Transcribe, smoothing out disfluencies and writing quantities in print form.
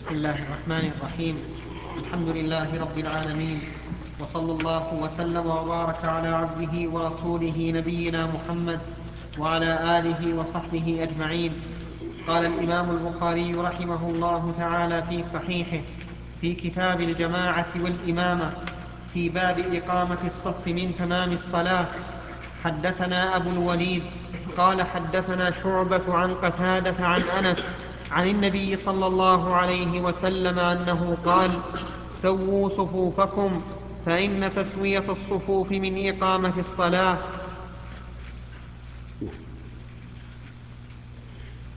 بسم الله الرحمن الرحيم. الحمد لله رب العالمين، وصلى الله وسلم وبارك على عبده ورسوله نبينا محمد وعلى آله وصحبه أجمعين. قال الإمام البخاري رحمه الله تعالى في صحيحه في كتاب الجماعة والإمامة في باب إقامة الصف من تمام الصلاة: حدثنا أبو الوليد قال حدثنا شعبة عن قتادة عن أنس عن النبي صلى الله عليه وسلم أنه قال: سووا صفوفكم، فإن تسوية الصفوف من إقامة الصلاة.